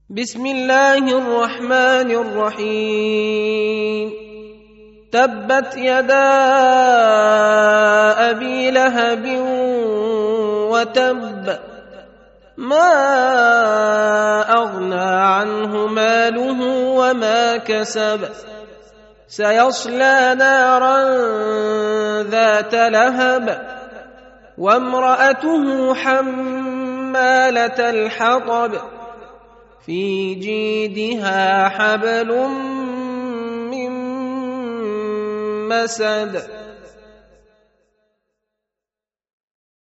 بسم الله الرحمن الرحيم. تبت يدا أبي لهب وتب، ما أغنى عنه ماله وما كسب، سيصلى نارا ذات لهب، وامرأته حمالة الحطب، في جيدها حبل من مسد.